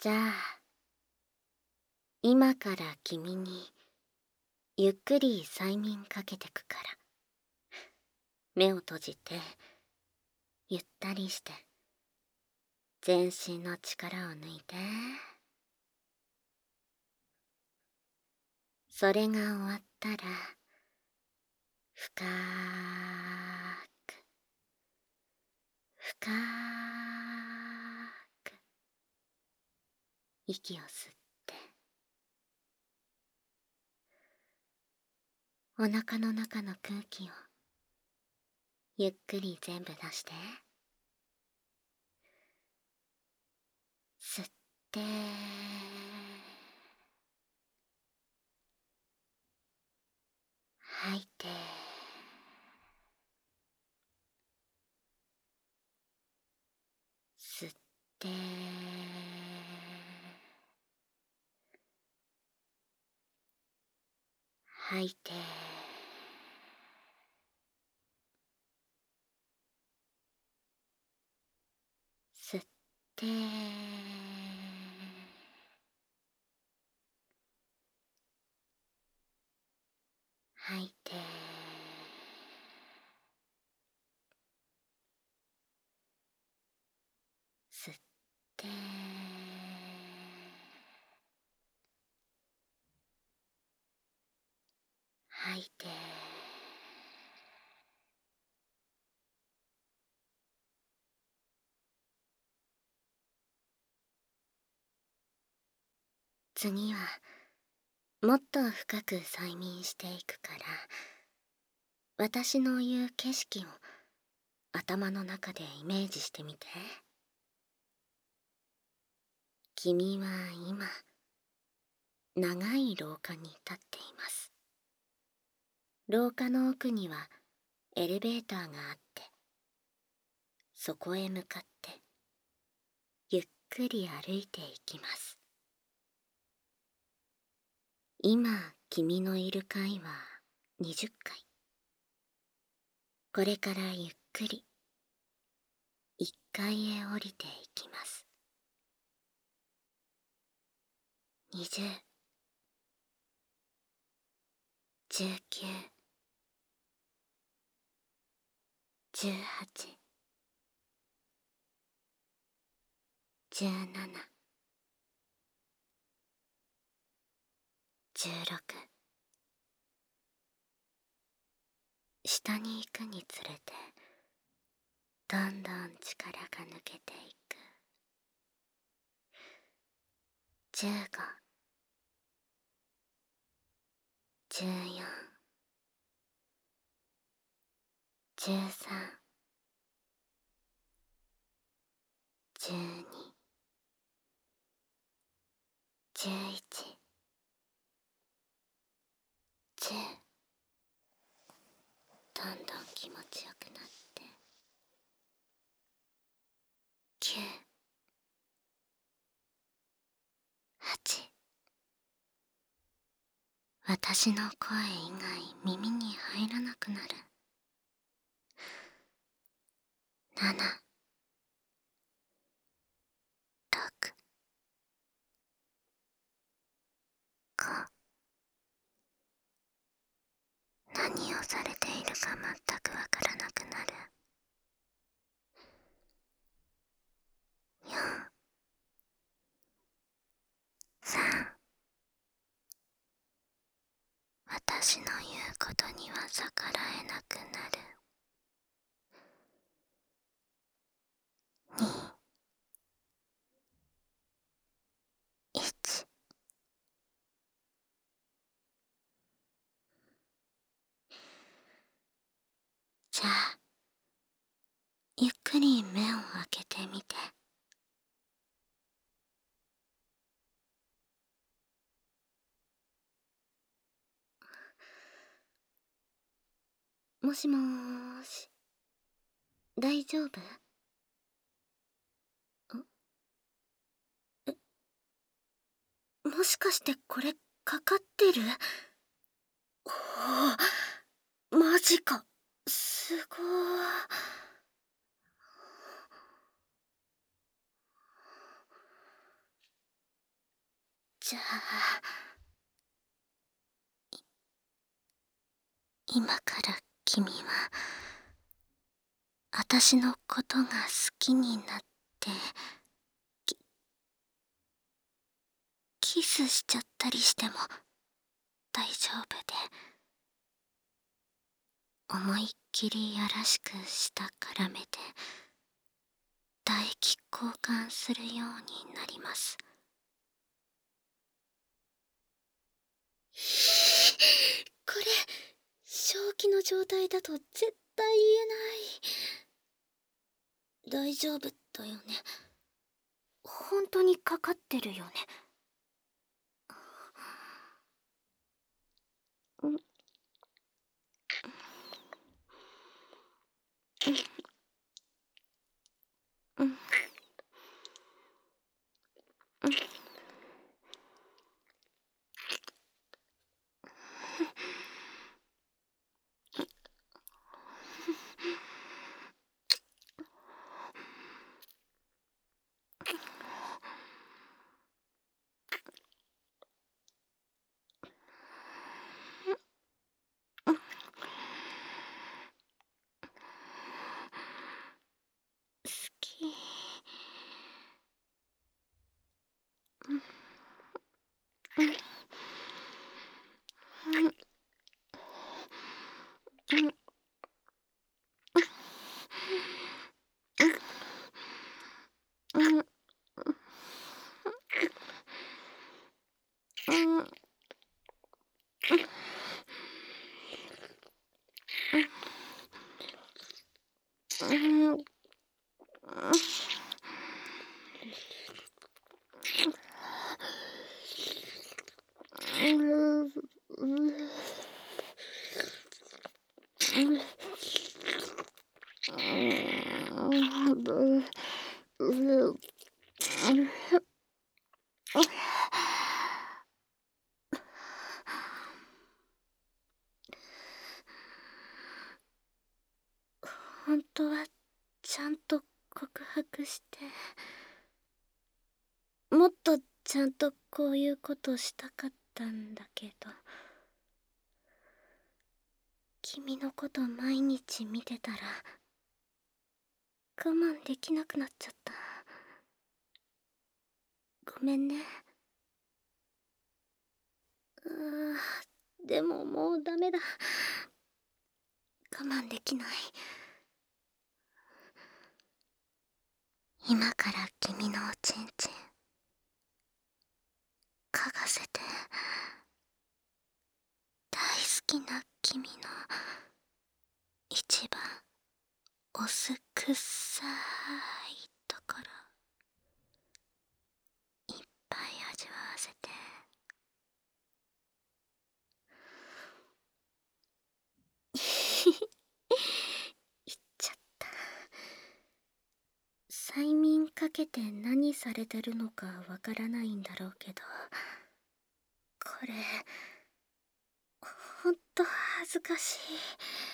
じゃあ、今から君にゆっくり催眠かけてくから。目を閉じて、ゆったりして、全身の力を抜いて。それが終わったら、深く、深く、息を吸って、お腹の中の空気を、ゆっくり全部出して。吸って、吐いて、吸って、吐いて、吸って、吐いて、吸って、吐いて、次はもっと深く催眠していくから、私の言う景色を頭の中でイメージしてみて。君は今、長い廊下に立っています。廊下の奥にはエレベーターがあって、そこへ向かってゆっくり歩いていきます。今君のいる階は20階。これからゆっくり1階へ降りていきます。20、19、18、17、16。下に行くにつれてどんどん力が抜けていく。15、14、13、12、11、10。どんどん気持ちよくなって、9、8。私の声以外耳に入らなくなる。7、6、5。何をされているか全くわからなくなる。4、3。私の言うことには逆らえなくなる。2、1。じゃあ、ゆっくり目を開けてみて。もしもーし、大丈夫？もしかしてこれかかってる？おお、マジか。すごー。 じゃあ今から君は私のことが好きになってキスしちゃったりしても大丈夫で、思いっきりやらしく舌絡めて唾液交換するようになります。これ正気の状態だと絶対言えない。大丈夫だよね。本当にかかってるよね。うん。うん。うん。好き。うん。うん。うん。うん。うん。うん。本当はちゃんと告白して、もっとちゃんとこういうことしたかったんだけど、君のこと毎日見てたら我慢できなくなっちゃった。ごめんね。でももうダメだ。我慢できない。今から君のおちんちん嗅がせて、大好きな君の一番おすくさいところいっぱい味わわせて。言っちゃった。催眠かけて何されてるのかわからないんだろうけど、これほんと恥ずかしい。